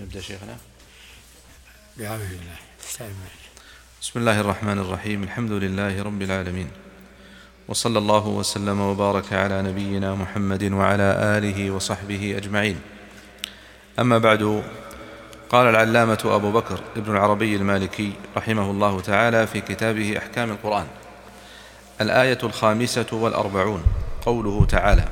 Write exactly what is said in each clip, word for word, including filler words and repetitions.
نبدأ شيخنا. بعون الله. بسم الله الرحمن الرحيم. الحمد لله رب العالمين، وصلى الله وسلم وبارك على نبينا محمد وعلى آله وصحبه أجمعين. أما بعد، قال العلامة أبو بكر ابن العربي المالكي رحمه الله تعالى في كتابه أحكام القرآن: الآية الخامسة والأربعون، قوله تعالى: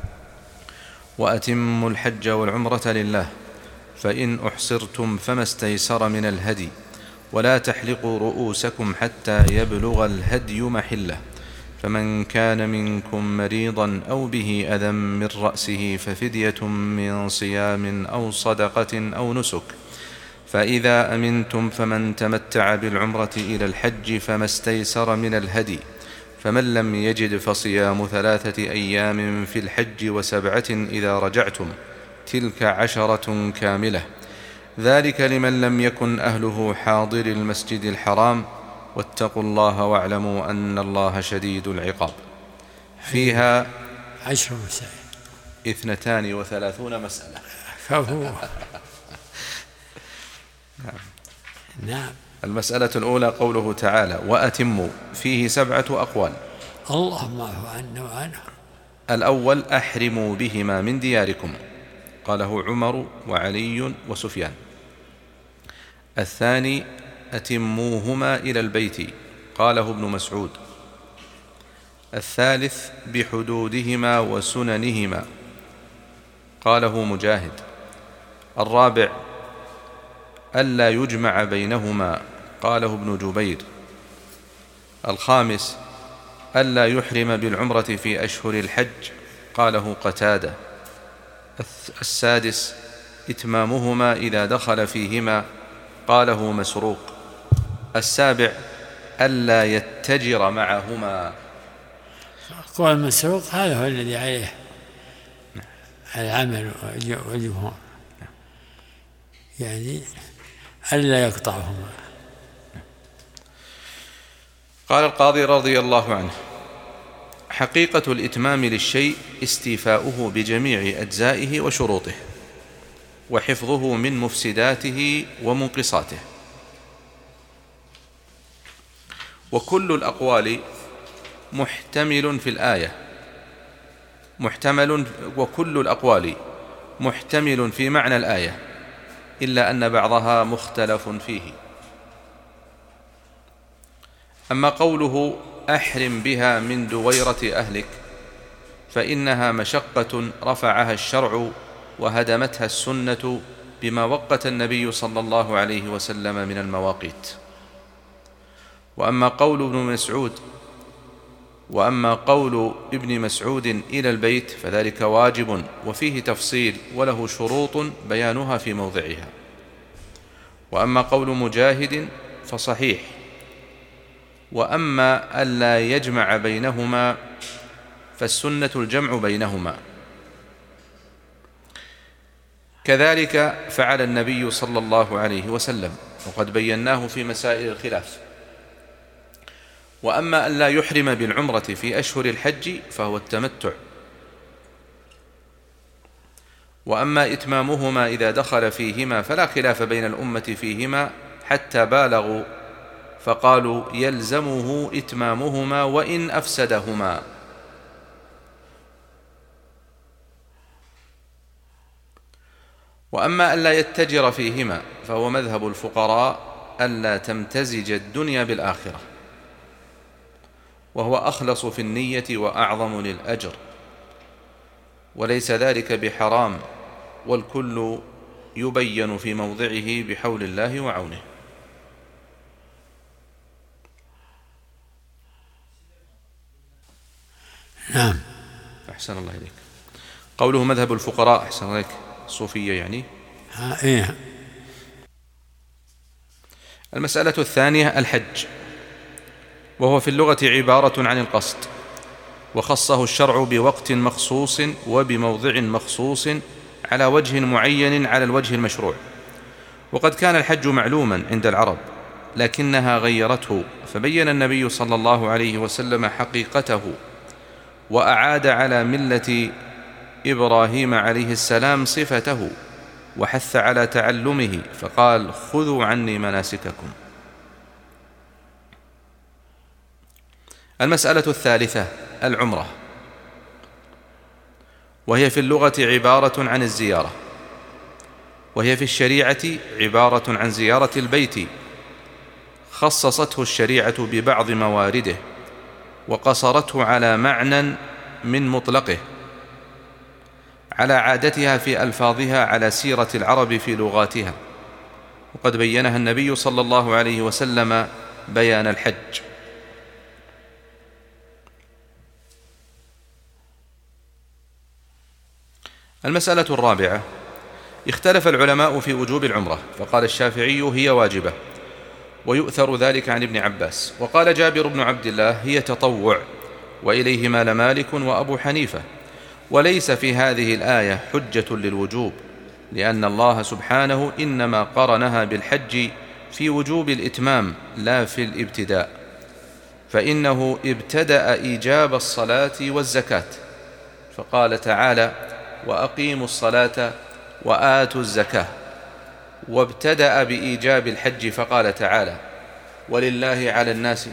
وأتموا الحج والعمرة لله فإن أحصرتم فما استيسر من الهدي ولا تحلقوا رؤوسكم حتى يبلغ الهدي محله، فمن كان منكم مريضا أو به أذى من رأسه ففدية من صيام أو صدقة أو نسك، فإذا أمنتم فمن تمتع بالعمرة إلى الحج فما استيسر من الهدي، فمن لم يجد فصيام ثلاثة أيام في الحج وسبعة إذا رجعتم، تلك عشرة كاملة، ذلك لمن لم يكن أهله حاضر المسجد الحرام، واتقوا الله واعلموا أن الله شديد العقاب. فيها عشر مسائل، اثنتان وثلاثون مسألة. فهو نعم. المسألة الأولى قوله تعالى: وأتموا، فيه سبعة أقوال. اللهم اعف عنا وعنه. الأول: أحرموا بهما من دياركم، قاله عمر وعلي وسفيان. الثاني: أتموهما إلى البيت، قاله ابن مسعود. الثالث: بحدودهما وسننهما، قاله مجاهد. الرابع: ألا يجمع بينهما، قاله ابن جبير. الخامس: ألا يحرم بالعمرة في أشهر الحج، قاله قتادة. السادس: إتمامهما إذا دخل فيهما، قاله مسروق. السابع: ألا يتجر معهما. قول مسروق هذا هو الذي عليه العمل والجمهور، يعني ألا يقطعهما. قال القاضي رضي الله عنه: حقيقة الإتمام للشيء استيفاؤه بجميع أجزائه وشروطه، وحفظه من مفسداته ومنقصاته. وكل الأقوال محتمل في الآية محتمل وكل الأقوال محتمل في معنى الآية، إلا أن بعضها مختلف فيه. أما قوله: أحرم بها من دويرة أهلك، فإنها مشقة رفعها الشرع وهدمتها السنة بما وقت النبي صلى الله عليه وسلم من المواقيت. وأما قول ابن مسعود وأما قول ابن مسعود إلى البيت فذلك واجب، وفيه تفصيل وله شروط بيانها في موضعها. وأما قول مجاهد فصحيح. وأما ألا يجمع بينهما فالسنة الجمع بينهما، كذلك فعل النبي صلى الله عليه وسلم، وقد بيناه في مسائل الخلاف. وأما ألا يحرم بالعمرة في أشهر الحج فهو التمتع. وأما إتمامهما إذا دخل فيهما فلا خلاف بين الأمة فيهما، حتى بالغوا فقالوا يلزمه إتمامهما وإن أفسدهما. وأما ألا يتجر فيهما فهو مذهب الفقراء ألا تمتزج الدنيا بالآخرة، وهو أخلص في النية وأعظم للأجر، وليس ذلك بحرام، والكل يبين في موضعه بحول الله وعونه. نعم. أحسن الله إليك. قوله مذهب الفقراء، أحسن الله إليك، الصوفية يعني. إيه. المسألة الثانية: الحج، وهو في اللغة عبارة عن القصد، وخصه الشرع بوقت مخصوص وبموضع مخصوص على وجه معين على الوجه المشروع. وقد كان الحج معلوما عند العرب، لكنها غيرته، فبين النبي صلى الله عليه وسلم حقيقته، وأعاد على ملة إبراهيم عليه السلام صفته، وحث على تعلمه فقال: خذوا عني مناسككم. المسألة الثالثة: العمرة، وهي في اللغة عبارة عن الزيارة، وهي في الشريعة عبارة عن زيارة البيت، خصصته الشريعة ببعض موارده وقصرته على معنى من مطلقه، على عادتها في ألفاظها، على سيرة العرب في لغاتها، وقد بينها النبي صلى الله عليه وسلم بيان الحج. المسألة الرابعة: اختلف العلماء في وجوب العمرة، فقال الشافعي: هي واجبة، ويؤثر ذلك عن ابن عباس، وقال جابر بن عبد الله: هي تطوع، وإليه مال مالك وأبو حنيفة، وليس في هذه الآية حجة للوجوب، لأن الله سبحانه إنما قرنها بالحج في وجوب الإتمام لا في الابتداء، فإنه ابتدأ إيجاب الصلاة والزكاة، فقال تعالى: وأقيموا الصلاة وآتوا الزكاة، وابتدأ بإيجاب الحج فقال تعالى: ولله على الناس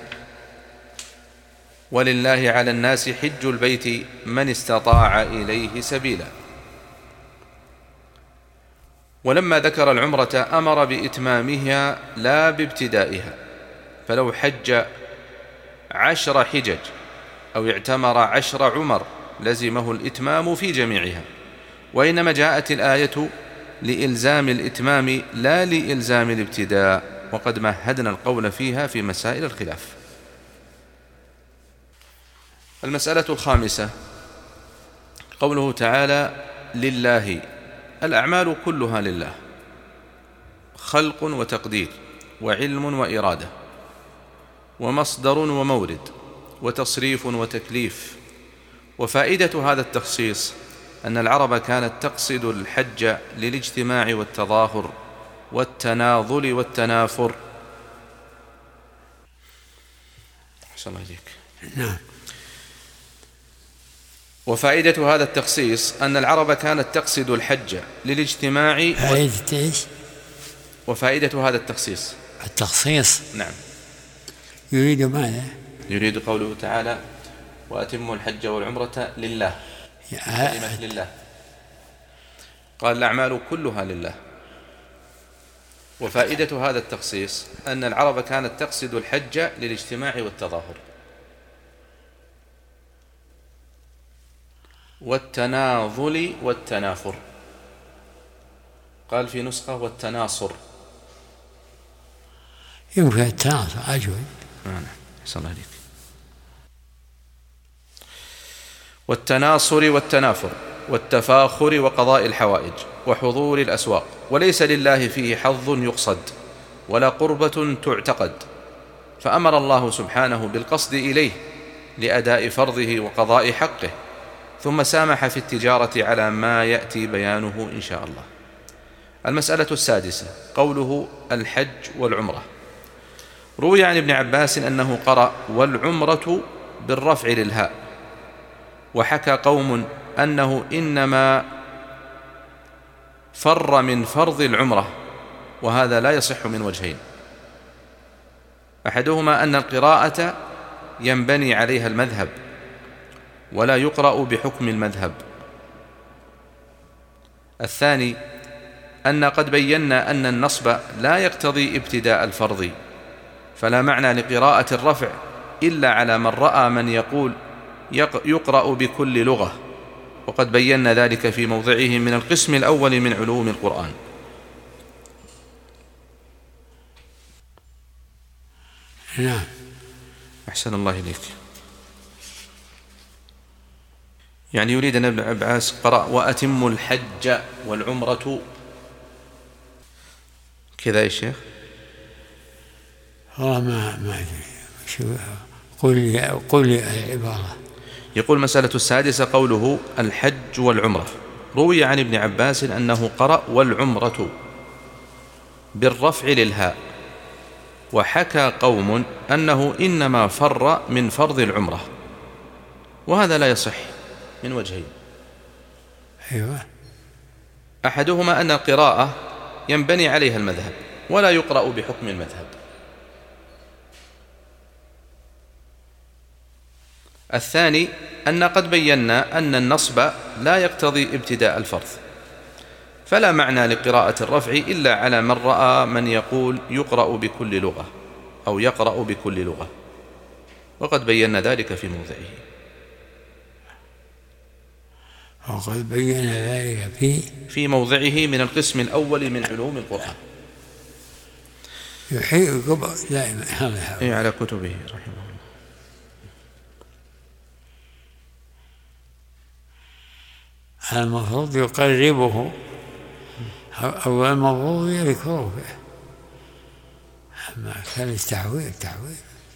ولله على الناس حج البيت من استطاع إليه سبيلا. ولما ذكر العمرة أمر بإتمامها لا بابتدائها، فلو حج عشر حجج أو اعتمر عشر عمر لزمه الإتمام في جميعها، وإنما جاءت الآية لإلزام الإتمام لا لإلزام الابتداء، وقد مهدنا القول فيها في مسائل الخلاف. المسألة الخامسة: قوله تعالى: لله، الأعمال كلها لله، خلق وتقدير وعلم وإرادة ومصدر ومورد وتصريف وتكليف. وفائدة هذا التخصيص أن العرب كانت تقصد الحج للاجتماع والتظاهر والتناضل والتنافر. أحسن الله إليك. نعم. وفائدة هذا التخصيص أن العرب كانت تقصد الحج للاجتماع. فائدة إيش؟ وفائدة هذا التخصيص التخصيص. نعم. يريد ماذا؟ يريد قوله تعالى: وأتموا الحج والعمرة لله، كلمة لله، قال الأعمال كلها لله. وفائدة هذا التخصيص أن العرب كانت تقصد الحج للاجتماع والتظاهر والتناضل والتنافر، قال في نسخة والتناصر. يمكن التناصر أجود. نعم. أحسن الله عليك. والتناصر والتنافر والتفاخر وقضاء الحوائج وحضور الأسواق، وليس لله فيه حظ يقصد ولا قربة تعتقد، فأمر الله سبحانه بالقصد إليه لأداء فرضه وقضاء حقه، ثم سامح في التجارة على ما يأتي بيانه إن شاء الله. المسألة السادسة: قوله الحج والعمرة. روي عن ابن عباس أنه قرأ والعمرة بالرفع للهاء، وحكى قوم أنه إنما فر من فرض العمرة، وهذا لا يصح من وجهين: أحدهما أن القراءة ينبني عليها المذهب ولا يقرأ بحكم المذهب، الثاني أن قد بينا أن النصب لا يقتضي ابتداء الفرض، فلا معنى لقراءة الرفع إلا على من رأى من يقول يقرأ بكل لغة، وقد بينا ذلك في موضعه من القسم الأول من علوم القرآن. نعم. أحسن الله إليك. يعني يريد أن ابن عباس قرأ وأتم الحج والعمرة كذا يا شيخ؟ والله ما ما أدري شو. قل لي قل لي العبارة. يقول: مسألة السادسة: قوله الحج والعمرة. روي عن ابن عباس أنه قرأ والعمرة بالرفع للهاء، وحكى قوم أنه إنما فر من فرض العمرة، وهذا لا يصح من وجهين. أيوة. أحدهما أن القراءة ينبني عليها المذهب ولا يقرأ بحكم المذهب. الثاني أن قد بينا أن النصب لا يقتضي ابتداء الفرض، فلا معنى لقراءة الرفع إلا على من رأى من يقول يقرأ بكل لغة أو يقرأ بكل لغة، وقد بينا ذلك في موضعه. وقد بينا ذلك في في موضعه من القسم الأول من علوم القرآن. يحيي قبل دائما إيه على كتبه رحمه الله. المفروض يقربه أو المفروض يذكره، أما كان التحويل تحويل.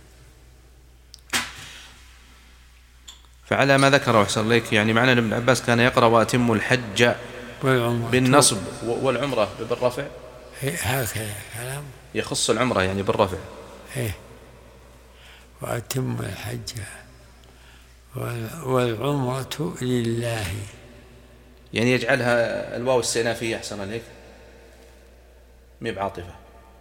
فعلى ما ذكره أحسن لك، يعني معنى ابن عباس كان يقرأ وأتم الحج بالنصب والعمرة بالرفع. هكذا كلام يخص العمرة يعني بالرفع. إيه وأتم الحج والعمرة لله، يعني يجعلها الواو السينافية أحسن عليك مي بعاطفة.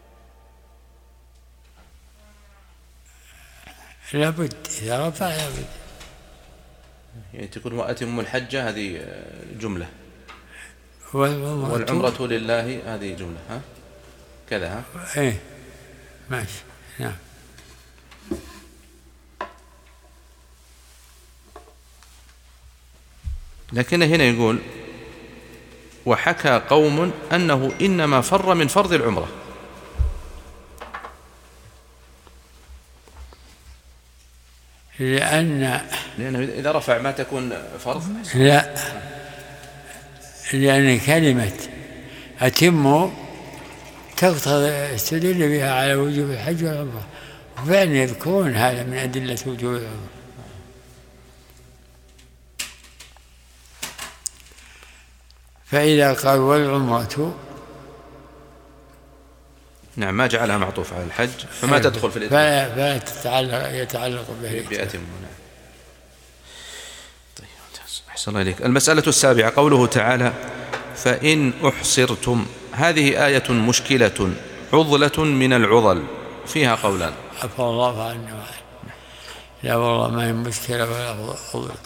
لابد إذا رفع لابد، يعني تكون وأتم الحج هذه جملة والعمرة, والعمرة لله هذه جملة، ها كذا ها إيه ماشي نعم. لكن هنا يقول وحكى قوم أنه إنما فر من فرض العمرة، لأن لأنه إذا رفع ما تكون فرض. لا، لأن كلمة أتم تقتضي استدل بها على وجوب الحج والعمرة، وفعلا يذكرون هذا من أدلة وجوب العمرة. فإذا قال والعمرة نعم ما جعلها معطوف على الحج فما تدخل في الإتمام، فلا, فلا تتعلق يتعلق به بأتم. طيب أحسن الله إليك. المسألة السابعة قوله تعالى فإن أحصرتم، هذه آية مشكلة عضلة من العضل فيها قولان. عفى الله عنه. لا والله ما هي مشكلة ولا عضلة من العضل.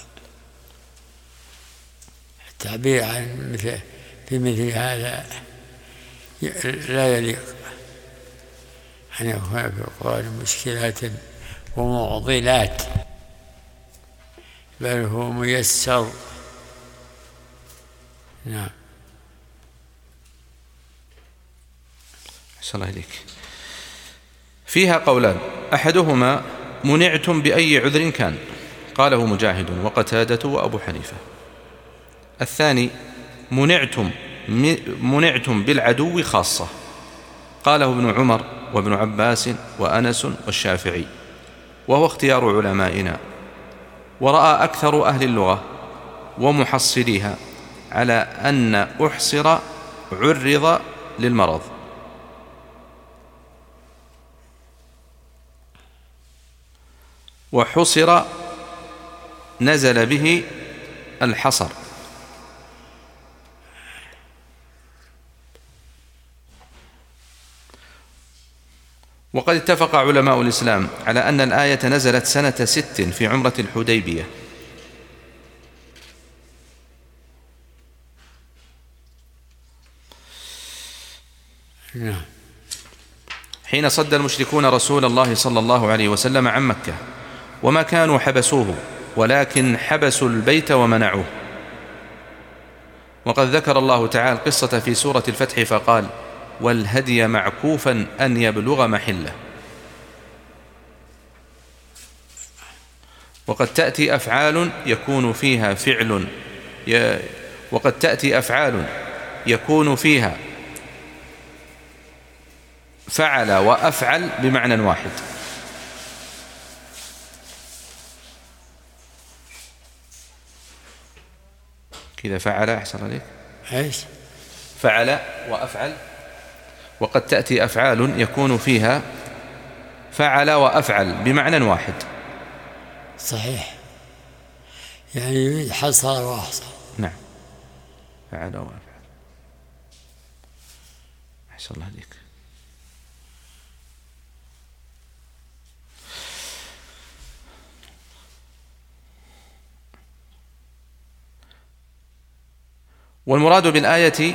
التعبير عن مثل في مثل هذا لا يليق أن يكون في القرآن مشكلات ومعضلات، بل هو ميسر. نعم. أحسن الله إليك. فيها قولان، أحدهما منعتم بأي عذر كان، قاله مجاهد وقتادة وأبو حنيفة. الثاني منعتم منعتم بالعدو خاصة، قاله ابن عمر وابن عباس وأنس والشافعي، وهو اختيار علمائنا. ورأى أكثر أهل اللغة ومحصليها على أن أحصر عرض للمرض، وحصر نزل به الحصر. وقد اتفق علماء الإسلام على أن الآية نزلت سنة ست في عمرة الحديبية، حين صد المشركون رسول الله صلى الله عليه وسلم عن مكة، وما كانوا حبسوه ولكن حبسوا البيت ومنعوه. وقد ذكر الله تعالى القصة في سورة الفتح فقال والهدي معكوفا أن يبلغ محله. وقد تأتي أفعال يكون فيها فعل ي... وقد تأتي أفعال يكون فيها فعل وأفعل بمعنى واحد. كذا فعل أحسن عليك ايش فعل وأفعل. وقد تأتي أفعال يكون فيها فعل وأفعل بمعنى واحد. صحيح، يعني حصر وأحصر. نعم فعل وأفعل. أحسن الله عليك. والمراد بالآية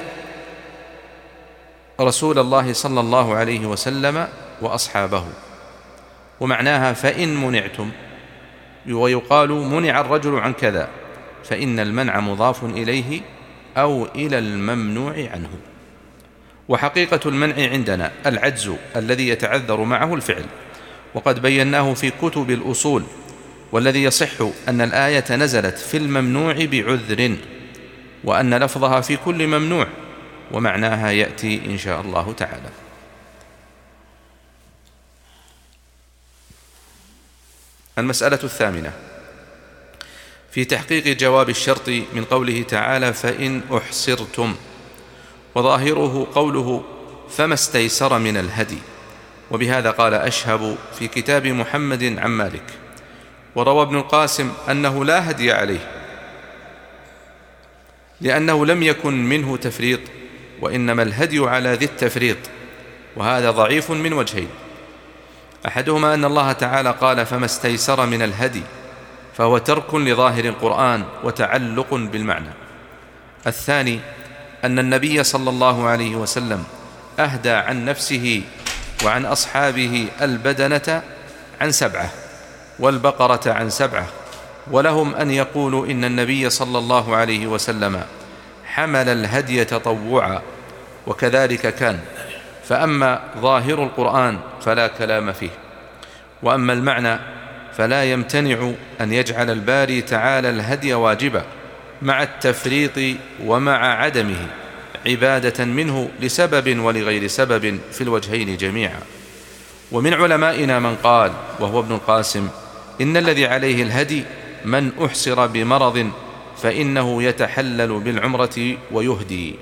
رسول الله صلى الله عليه وسلم وأصحابه، ومعناها فإن منعتم، ويقال منع الرجل عن كذا، فإن المنع مضاف إليه أو إلى الممنوع عنه. وحقيقة المنع عندنا العجز الذي يتعذر معه الفعل، وقد بيناه في كتب الأصول، والذي يصح أن الآية نزلت في الممنوع بعذر، وأن لفظها في كل ممنوع، ومعناها يأتي إن شاء الله تعالى. المسألة الثامنة في تحقيق جواب الشرط من قوله تعالى فإن أحصرتم، وظاهره قوله فما استيسر من الهدي، وبهذا قال أشهب في كتاب محمد عن مالك. وروى ابن القاسم أنه لا هدي عليه، لأنه لم يكن منه تفريط، وإنما الهدي على ذي التفريط، وهذا ضعيف من وجهين: أحدهما أن الله تعالى قال فما استيسر من الهدي، فهو ترك لظاهر القرآن وتعلق بالمعنى. الثاني أن النبي صلى الله عليه وسلم أهدى عن نفسه وعن أصحابه البدنة عن سبعة والبقرة عن سبعة، ولهم أن يقولوا إن النبي صلى الله عليه وسلم حمل الهدي تطوعا، وكذلك كان. فأما ظاهر القرآن فلا كلام فيه، وأما المعنى فلا يمتنع أن يجعل الباري تعالى الهدي واجبا مع التفريط ومع عدمه عبادة منه لسبب ولغير سبب في الوجهين جميعا. ومن علمائنا من قال، وهو ابن القاسم، إن الذي عليه الهدي من أحصر بمرض فإنه يتحلل بالعمرة ويهدي.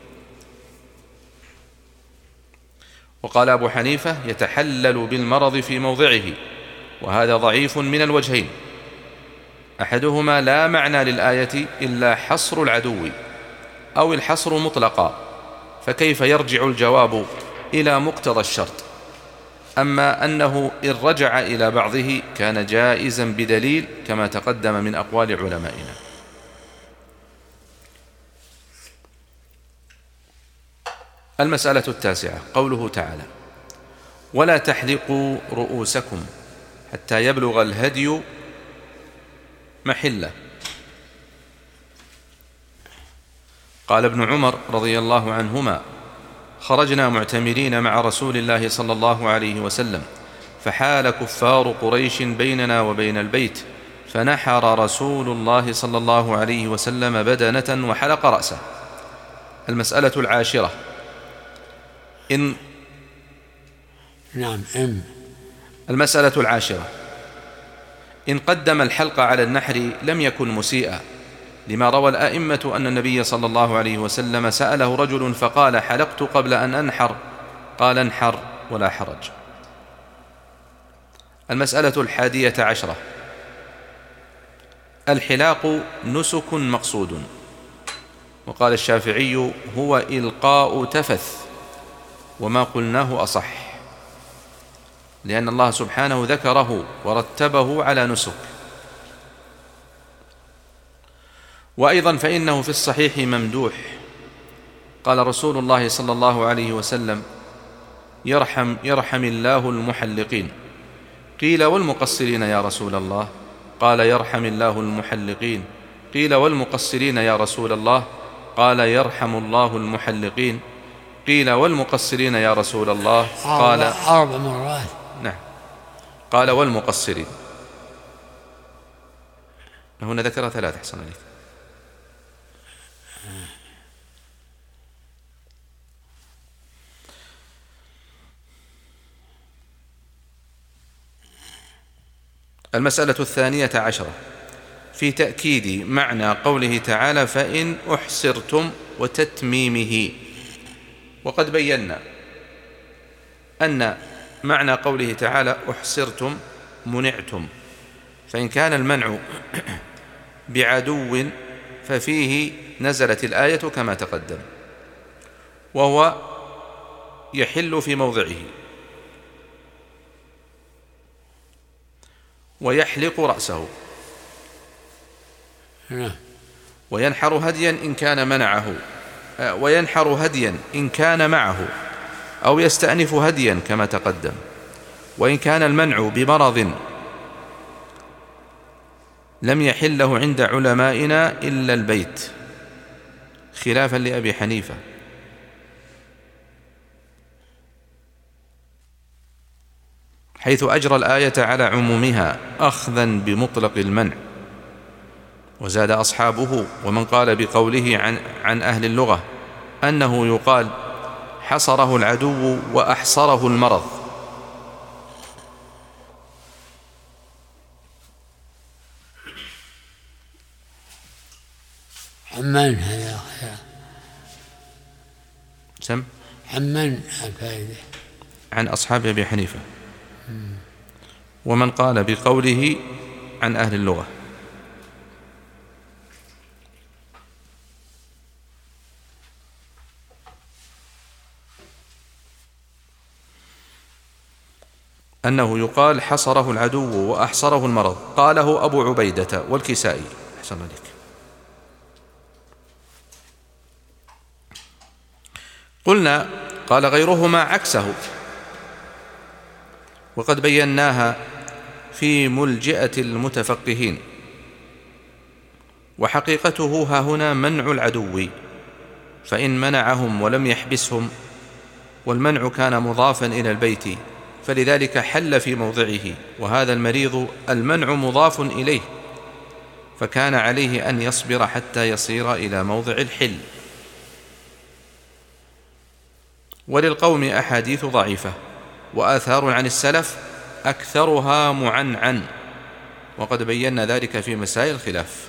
وقال أبو حنيفة يتحلل بالمرض في موضعه، وهذا ضعيف من الوجهين: أحدهما لا معنى للآية إلا حصر العدو، أو الحصر مطلقا، فكيف يرجع الجواب إلى مقتضى الشرط؟ أما أنه إن رجع إلى بعضه كان جائزا بدليل، كما تقدم من أقوال علمائنا. المسألة التاسعة قوله تعالى ولا تحلقوا رؤوسكم حتى يبلغ الهدي محله. قال ابن عمر رضي الله عنهما: خرجنا معتمرين مع رسول الله صلى الله عليه وسلم، فحال كفار قريش بيننا وبين البيت، فنحر رسول الله صلى الله عليه وسلم بدنة وحلق رأسه. المسألة العاشرة إن نعم إن المسألة العاشرة إن قدم الحلق على النحر لم يكن مسيئا، لما روى الأئمة أن النبي صلى الله عليه وسلم سأله رجل فقال: حلقت قبل أن أنحر؟ قال: انحر ولا حرج. المسألة الحادية عشرة الحلاق نسك مقصود. وقال الشافعي: هو إلقاء تفث، وما قلناه أصح، لأن الله سبحانه ذكره ورتبه على نسك. وأيضا فإنه في الصحيح ممدوح، قال رسول الله صلى الله عليه وسلم: يرحم, يرحم الله المحلقين. قيل: والمقصرين يا رسول الله؟ قال: يرحم الله المحلقين. قيل: والمقصرين يا رسول الله؟ قال: يرحم الله المحلقين. قيل: والمقصرين يا رسول الله؟ قال: أربع مرات. نعم. قال: والمقصرين. هنا ذكر ثلاث. أحسن عليك. المسألة الثانية عشرة في تأكيد معنى قوله تعالى فإن أحصرتم وتتميمه. وقد بينا أن معنى قوله تعالى أحصرتم منعتم، فإن كان المنع بعدو ففيه نزلت الآية كما تقدم، وهو يحل في موضعه، ويحلق رأسه، وينحر هديا إن كان منعه وينحر هديا إن كان معه، أو يستأنف هديا كما تقدم. وإن كان المنع بمرض لم يحله عند علمائنا إلا البيت، خلافا لأبي حنيفة، حيث أجرى الآية على عمومها أخذا بمطلق المنع. وزاد أصحابه ومن قال بقوله عن, عن أهل اللغة أنه يقال حصره العدو وأحصره المرض. عمان هذا سم عمان الفائدة عن أصحاب أبي حنيفة، ومن قال بقوله عن أهل اللغة. أنه يقال حصره العدو وأحصره المرض، قاله أبو عبيدة والكسائي. أحسن عليك. قلنا قال غيرهما عكسه، وقد بيناها في ملجئة المتفقهين، وحقيقته ها هنا منع العدو، فإن منعهم ولم يحبسهم، والمنع كان مضافا إلى البيت فلذلك حل في موضعه، وهذا المريض المنع مضاف إليه، فكان عليه أن يصبر حتى يصير إلى موضع الحل. وللقوم أحاديث ضعيفة وآثار عن السلف أكثرها معنعن، وقد بينا ذلك في مسائل الخلاف.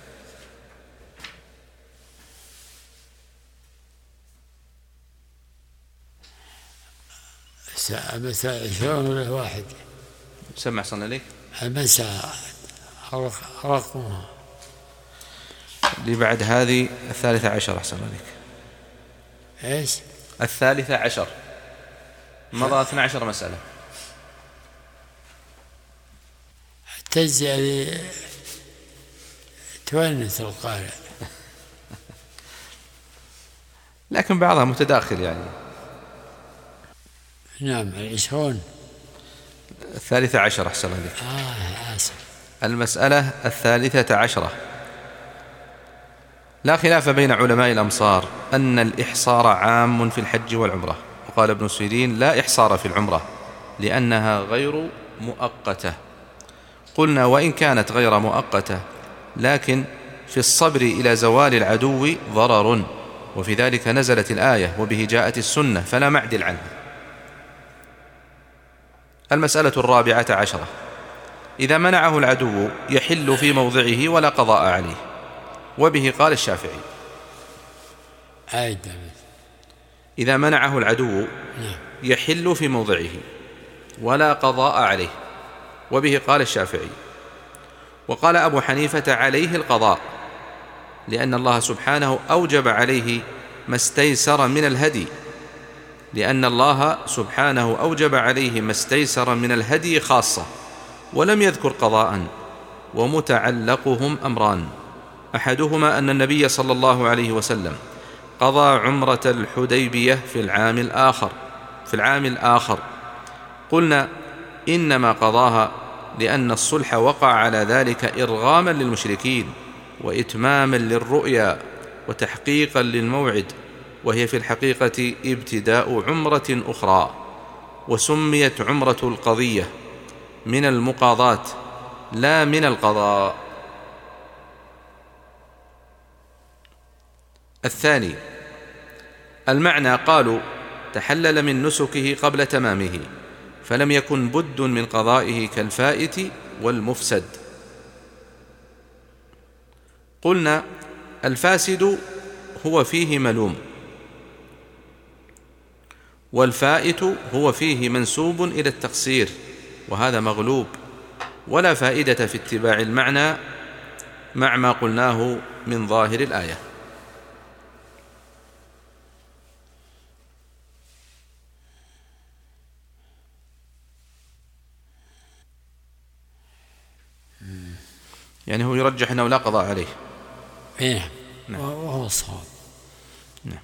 مساء عشرون ولا واحد؟ سمع صلى عليك. المساء رقمها اللي بعد هذه الثالثة عشر. أحسن عليك. إيش؟ الثالثة عشر، مضى اثنى عشر مسألة. تجزي تونس القارئ، لكن بعضها متداخل يعني. نعم العشرون الثالثة عشر. أحسن عليك. آه آسف. المسألة الثالثة عشرة. لا خلاف بين علماء الأمصار أن الإحصار عام في الحج والعمرة، وقال ابن سيرين لا إحصار في العمرة لأنها غير مؤقتة. قلنا وإن كانت غير مؤقتة لكن في الصبر إلى زوال العدو ضرر، وفي ذلك نزلت الآية وبه جاءت السنة فلا معدل عنها. المسألة الرابعة عشرة. إذا منعه العدو يحل في موضعه ولا قضاء عليه، وبه قال الشافعي. إذا منعه العدو يحل في موضعه ولا قضاء عليه، وبه قال الشافعي. وقال أبو حنيفة عليه القضاء، لأن الله سبحانه أوجب عليه ما استيسر من الهدي، لأن الله سبحانه أوجب عليه ما استيسر من الهدي خاصة، ولم يذكر قضاء. ومتعلقهم أمران، أحدهما أن النبي صلى الله عليه وسلم قضى عمرة الحديبية في العام الآخر في العام الآخر قلنا إنما قضاها لأن الصلح وقع على ذلك إرغاما للمشركين وإتماما للرؤيا وتحقيقا للموعد، وهي في الحقيقة ابتداء عمرة أخرى، وسميت عمرة القضية من المقاضاة لا من القضاء. الثاني المعنى، قالوا تحلل من نسكه قبل تمامه، فلم يكن بد من قضائه كالفائت والمفسد. قلنا الفاسد هو فيه ملوم، والفائت هو فيه منسوب إلى التقصير، وهذا مغلوب، ولا فائدة في اتباع المعنى مع ما قلناه من ظاهر الآية. يعني هو يرجح أنه لا قضاء عليه. إيه نعم. وهو الصواب. نعم.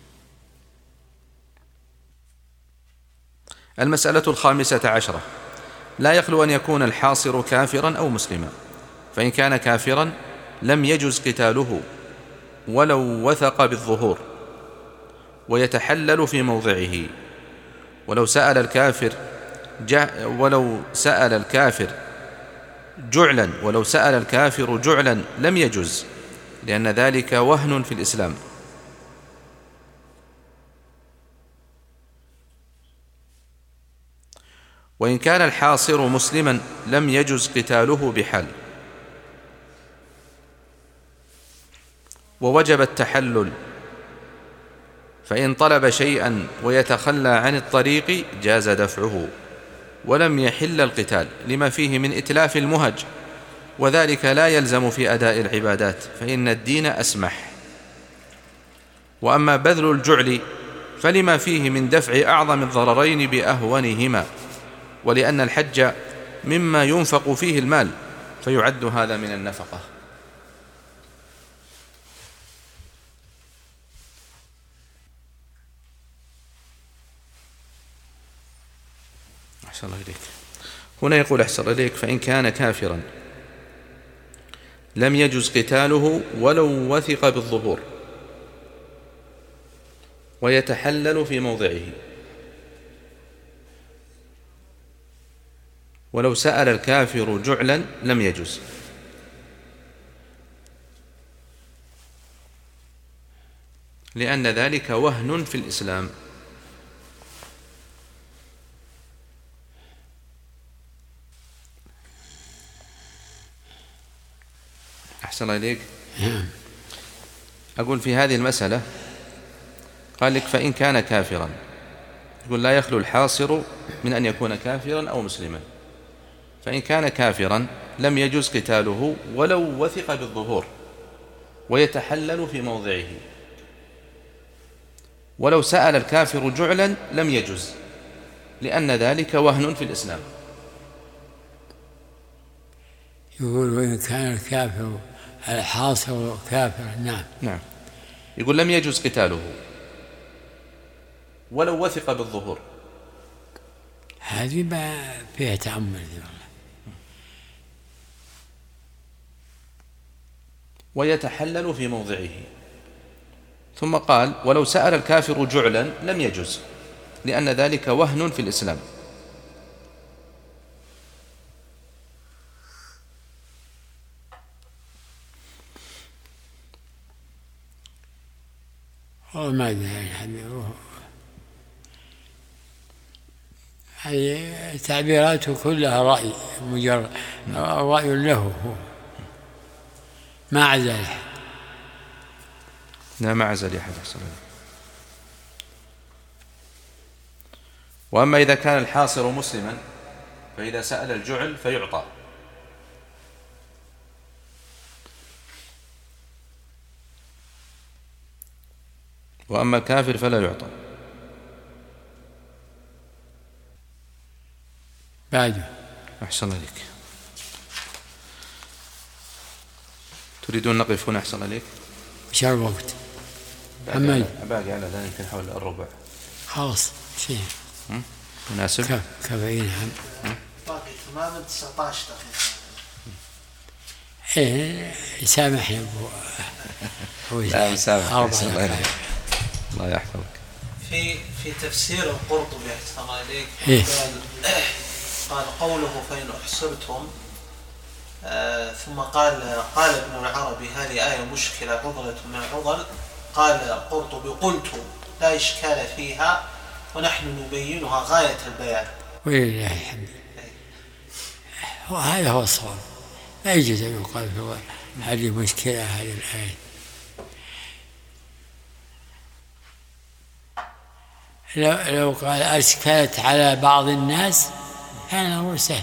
المسألة الخامسة عشرة: لا يخلو أن يكون الحاصر كافرا أو مسلما، فإن كان كافرا لم يجز قتاله ولو وثق بالظهور ويتحلل في موضعه، ولو سأل الكافر ولو سأل الكافر جعلا ولو سأل الكافر جعلا لم يجز، لأن ذلك وهن في الإسلام. وإن كان الحاصر مسلما لم يجز قتاله بحال، ووجب التحلل، فإن طلب شيئا ويتخلى عن الطريق جاز دفعه ولم يحل القتال، لما فيه من إتلاف المهج، وذلك لا يلزم في أداء العبادات، فإن الدين أسمح. وأما بذل الجعل فلما فيه من دفع أعظم الضررين بأهونهما، ولأن الحج مما ينفق فيه المال فيعد هذا من النفقة. أحسن الله إليك. هنا يقول أحسن إليك: فإن كان كافرا لم يجز قتاله ولو وثق بالظهور ويتحلل في موضعه، ولو سأل الكافر جعلا لم يجز، لأن ذلك وهن في الإسلام. أحسن إليك. أقول في هذه المسألة قال لك: فإن كان كافرا، يقول لا يخلو الحاصر من أن يكون كافرا أو مسلما، فإن كان كافرا لم يجز قتاله ولو وثق بالظهور ويتحلل في موضعه، ولو سأل الكافر جعلا لم يجز، لأن ذلك وهن في الإسلام. يقول وإن كان الكافر الحاصر كافر. نعم نعم. يقول لم يجز قتاله ولو وثق بالظهور. هذه ما فيها تأمل والله. ويتحلل في موضعه. ثم قال: ولو سأل الكافر جعلا لم يجز، لأن ذلك وهن في الإسلام. والله ما أدري يعني، هذه تعبيراته كلها رأي مجرد، رأي له هو، ما عزل أحد. لا ما عزل أحد. وأما إذا كان الحاصر مسلما فإذا سأل الجعل فيعطى، وأما الكافر فلا يعطى. بعده. أحسن عليك. تريدون نقف هنا؟ أحسن عليك. شهر الوقت محمد باقي على ذلك يمكن حول الربع. خلاص شيء مناسب. كفاية. نعم باقي تماما تسعة عشر دقيقة. إيه سامحني أبو. لا مسامح. الله يحفظك. في في تفسير القرطبي أحسن عليك. إيه؟ قال, قال قوله فإن أحصرتم، آه ثم قال قال ابن العربي هذه آية مشكلة عضلة من عضل. قال القرطبي قلت لا إشكال فيها ونحن نبينها غاية البيان. ولله الحمد. وهذا هو الصواب، لا يجوز أن يقال هذه مشكلة هذه الآية. لو, لو قال أشكلت على بعض الناس كان هو سهل،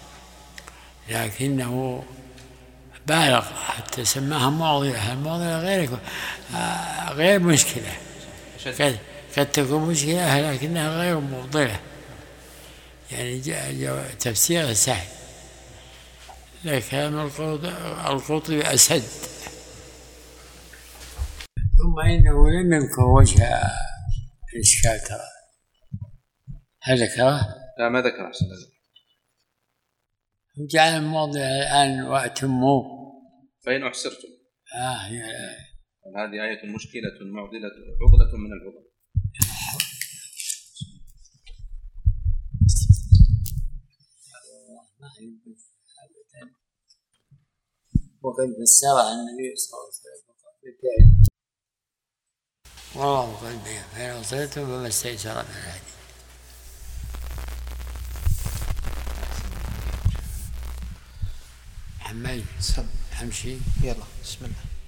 لكنه بالغ حتى سماها معضلة. المعضلة غير غير مشكلة، قد, قد تكون مشكلة لكنها غير معضلة، يعني تفسيرها سهل. لكلام القرطبي أسد. ثم إنه لم يذكر وجه الإشكال ترى. هل ذكره؟ لا ما ذكر أحسن ذلك. وجعل الموضع الآن وأتموا فإن أحسرتم. آه هي هذه آية مشكلة معضلة عضلة من العضل. وقد فسرها النبي صلى الله عليه وسلم والله قد بين فإن أحسرتم فما استيسر من الهدي. محمد سم أمشي يلا بسم الله.